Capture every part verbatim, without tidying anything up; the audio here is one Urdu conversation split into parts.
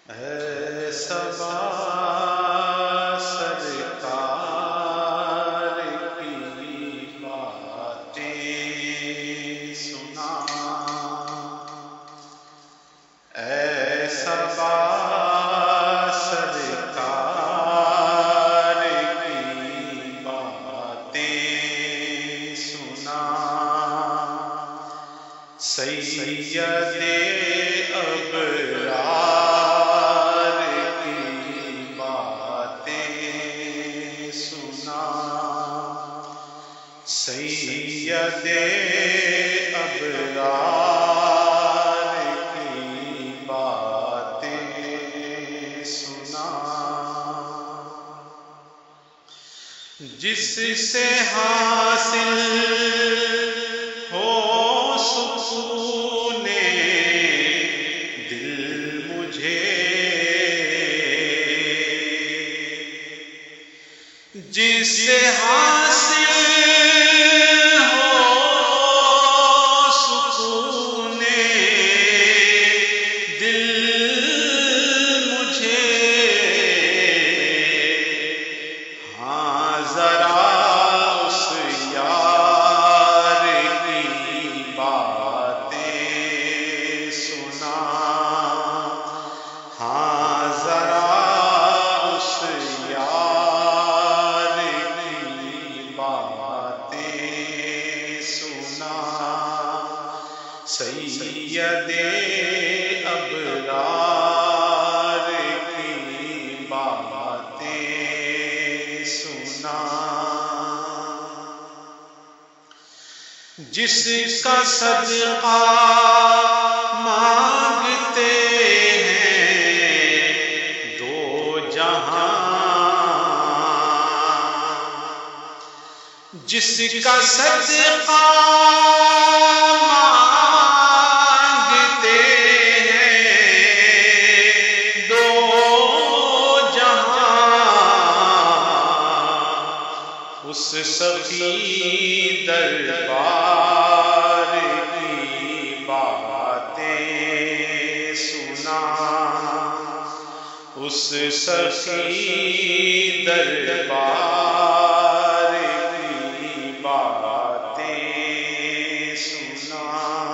اے صبا سرکار کی باتیں سنا، اے صبا سرکار کی باتیں سنا، سید ابرار کی باتیں سنا، سید ابرار کی باتیں سنا، جس سے حاصل ہو سکون دل مجھے، جس سے حاصل ہو سکون دل مجھے، ہاں ذرا اس یار کی باتیں سنا، ہاں ذرا اس یار کی باتیں سنا، سید ابرار کی باتیں سنا، جس کا صدقہ مانگتے ہیں دو جہاں، جس کا صدقہ مانگتے ہیں دو جہاں، اس سخی دربار کی باتیں سنا، اس سخی دربار کی باتیں سنا،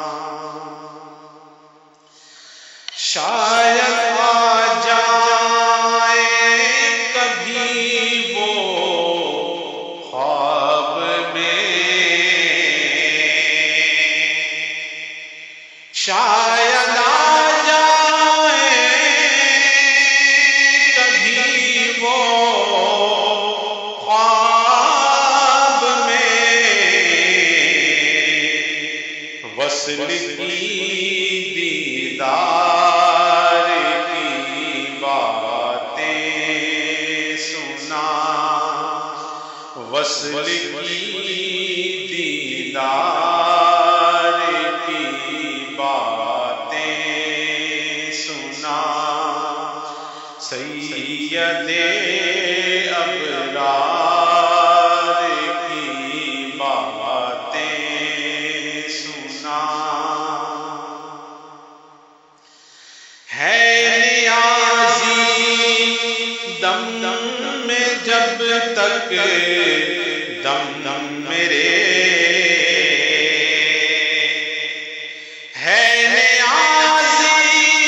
شاید آ جائے کبھی وہ خواب میں، شاید آ جائے کبھی وہ خواب میں، وصل کی دیدار کی باتیں سنا، وصل کی دیدار کی باتیں سنا، سید ابرار کی باتیں سنا، ہے نیازی دم دم میں جب تک دم دم میرے، ہے نیازی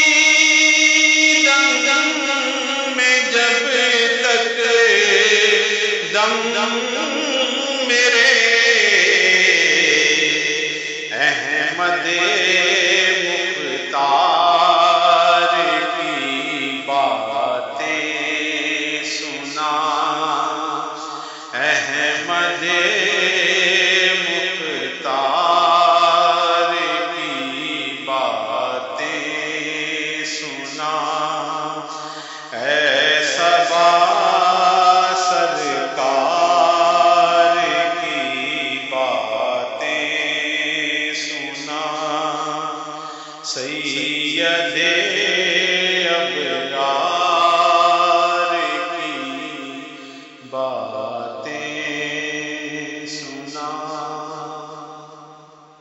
دم دم میں جب تک دم دم میرے، احمد مختار کی باتیں سنا، احمد مختار کی باتیں سنا، اے صبا سرکار کی باتیں سنا، سید